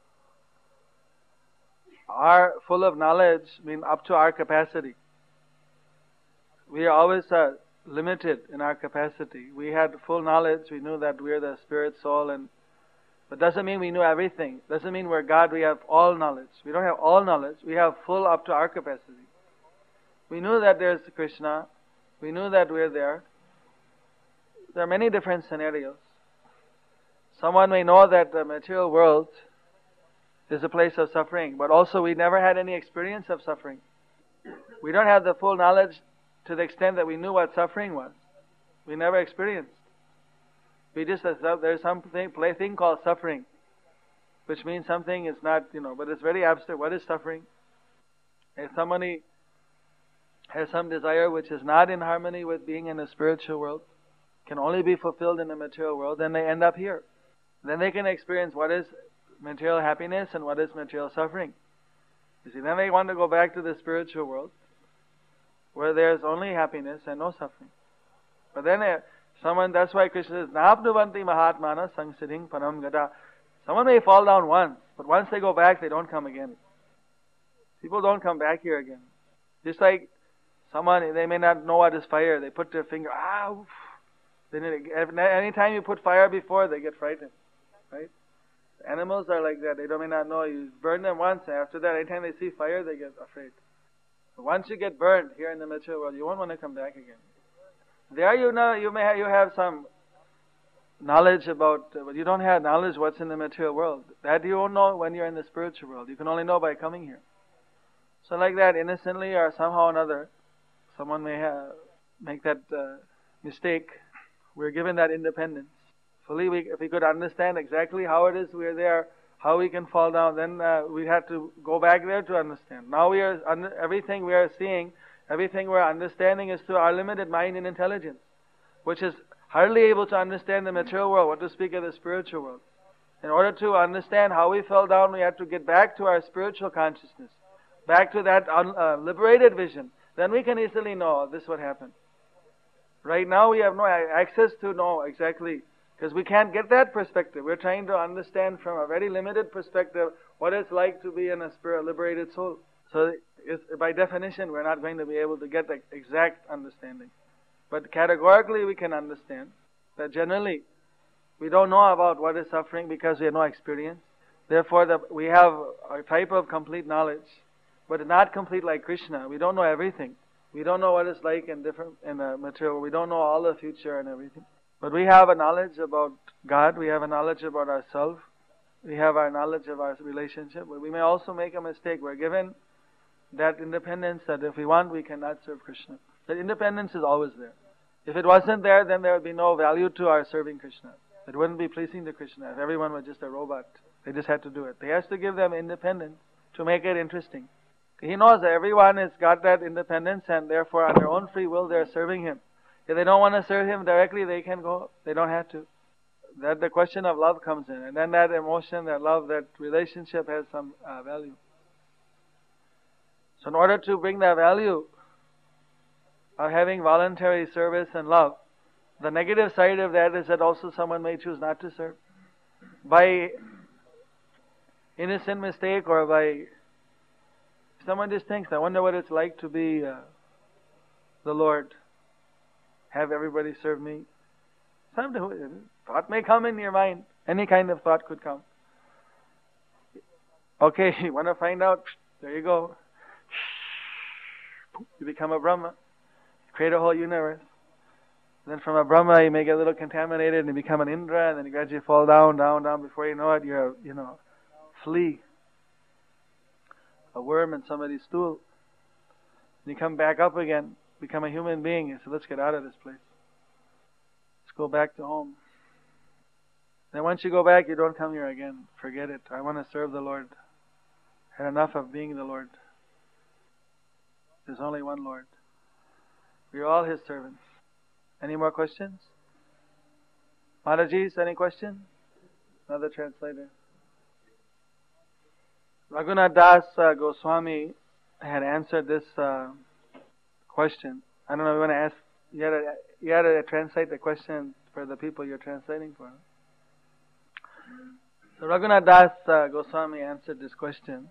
are full of knowledge, mean up to our capacity. We are always uh, limited in our capacity. We had full knowledge, we knew that we are the spirit, soul, and but doesn't mean we knew everything. Doesn't mean we're God, we have all knowledge. We don't have all knowledge, we have full up to our capacity. We knew that there's Krishna, we knew that we're there. There are many different scenarios. Someone may know that the material world is a place of suffering, but also we never had any experience of suffering. We don't have the full knowledge to the extent that we knew what suffering was. We never experienced. We just, there's something, thing called suffering, which means something is not, you know, but it's very abstract. What is suffering? If somebody has some desire which is not in harmony with being in the spiritual world, can only be fulfilled in the material world, then they end up here. Then they can experience what is material happiness and what is material suffering. You see, then they want to go back to the spiritual world, where there's only happiness and no suffering. But then uh, someone, that's why Krishna says, Nāpnuvanti mahatmana samsiddhim param gada. Someone may fall down once, but once they go back, they don't come again. People don't come back here again. Just like someone, they may not know what is fire. They put their finger, ah, oof. Then anytime you put fire before, they get frightened. Right? Animals are like that. They don't may not know. You burn them once, and after that, anytime they see fire, they get afraid. But once you get burned here in the material world, you won't want to come back again. There you know, you may have, you have some knowledge about, uh, you don't have knowledge what's in the material world. That you won't know when you're in the spiritual world. You can only know by coming here. So like that, innocently or somehow or another, someone may have, make that uh, mistake. We're given that independence. Fully, we, if we could understand exactly how it is we're there, how we can fall down, then uh, we have to go back there to understand. Now we are, un- everything we are seeing, everything we're understanding is through our limited mind and intelligence, which is hardly able to understand the material world, what to speak of the spiritual world. In order to understand how we fell down, we have to get back to our spiritual consciousness, back to that un- uh, liberated vision. Then we can easily know this would happen. Right now we have no access to know exactly, because we can't get that perspective. We're trying to understand from a very limited perspective what it's like to be in a spirit, liberated soul. So it's, by definition, we're not going to be able to get the exact understanding. But categorically we can understand that generally we don't know about what is suffering because we have no experience. Therefore the, we have a type of complete knowledge, but not complete like Krishna. We don't know everything. We don't know what it's like in different in the material. We don't know all the future and everything. But we have a knowledge about God, we have a knowledge about ourselves, we have our knowledge of our relationship, but we may also make a mistake. We're given that independence that if we want, we cannot serve Krishna. That independence is always there. If it wasn't there, then there would be no value to our serving Krishna. It wouldn't be pleasing to Krishna if everyone was just a robot. They just had to do it. He has to give them independence to make it interesting. He knows that everyone has got that independence and therefore on their own free will they're serving Him. If they don't want to serve Him directly, they can go. They don't have to. That the question of love comes in. And then that emotion, that love, that relationship has some uh, value. So in order to bring that value of having voluntary service and love, the negative side of that is that also someone may choose not to serve. By innocent mistake or by someone just thinks, I wonder what it's like to be uh, the Lord. Have everybody serve me. Some thought may come in your mind. Any kind of thought could come. Okay, you want to find out? There you go. You become a Brahma. Create a whole universe. Then from a Brahma, you may get a little contaminated and you become an Indra, and then you gradually fall down, down, down. Before you know it, you're a, you know, flea. A worm in somebody's stool. And you come back up again. Become a human being. You say, let's get out of this place. Let's go back to home. Then once you go back, you don't come here again. Forget it. I want to serve the Lord. I had enough of being the Lord. There's only one Lord. We're all His servants. Any more questions? Mataji's, any questions? Another translator. Raghunath Das uh, Goswami had answered this uh, question. I don't know if you want to ask, you had, to, you had to translate the question for the people you're translating for. So Raghunath Das uh, Goswami answered this question.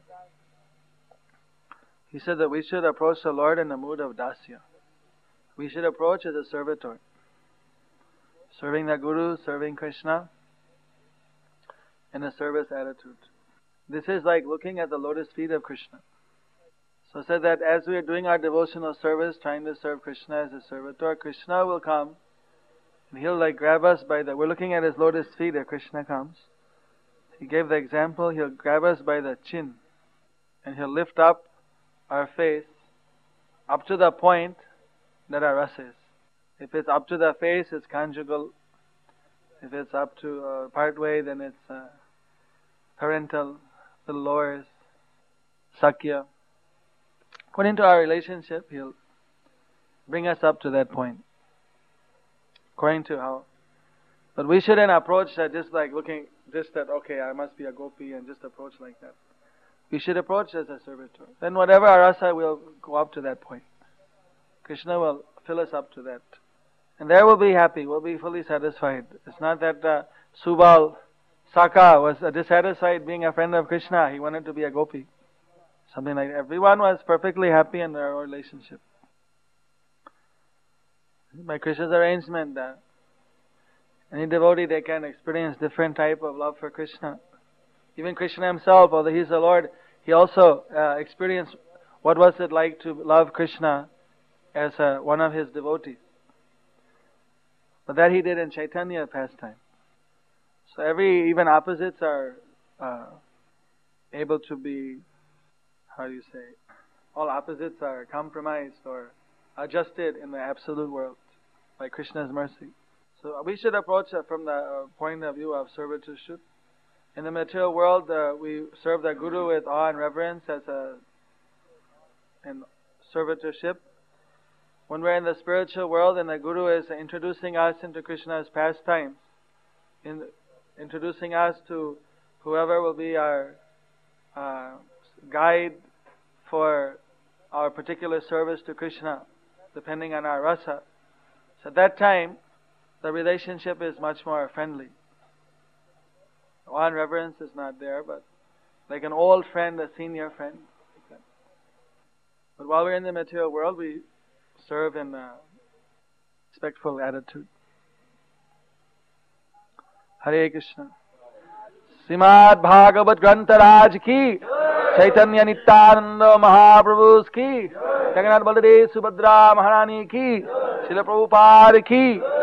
He said that we should approach the Lord in the mood of dasya. We should approach as a servitor. Serving the Guru, serving Krishna in a service attitude. This is like looking at the lotus feet of Krishna. So it said that as we are doing our devotional service, trying to serve Krishna as a servitor, Krishna will come and He'll like grab us by the, we're looking at His lotus feet as Krishna comes. He gave the example, He'll grab us by the chin and He'll lift up our face up to the point that our rasa is. If it's up to the face, it's conjugal. If it's up to uh, part way, then it's uh, parental. The lower is sakya. According to our relationship, He'll bring us up to that point. According to how. But we shouldn't approach that just like looking, just that, okay, I must be a gopi and just approach like that. We should approach as a servitor. Then whatever our rasa, we'll go up to that point. Krishna will fill us up to that. And there we'll be happy, we'll be fully satisfied. It's not that uh, Subal Saka was uh, dissatisfied being a friend of Krishna. He wanted to be a gopi. Something like that. Everyone was perfectly happy in their relationship. By Krishna's arrangement, uh, any devotee, they can experience different type of love for Krishna. Even Krishna Himself, although He's the Lord, He also uh, experienced what was it like to love Krishna as uh, one of His devotees. But that He did in Chaitanya pastime. So every, even opposites are uh, able to be, how do you say, all opposites are compromised or adjusted in the absolute world by Krishna's mercy. So we should approach it from the uh, point of view of servitorship. In the material world, uh, we serve the Guru with awe and reverence as a in servitorship. When we're in the spiritual world and the Guru is introducing us into Krishna's pastimes, in introducing us to whoever will be our uh, guide for our particular service to Krishna, depending on our rasa. So at that time, the relationship is much more friendly. Awe and reverence is not there, but like an old friend, a senior friend. But while we're in the material world, we serve in a respectful attitude. Hare Krishna. Srimad Bhagavat Grantha Raj ki, Chaitanya Nityananda Mahaprabhu's ki, Jagannath Baladev Subhadra Maharani ki, Srila Prabhupada ki.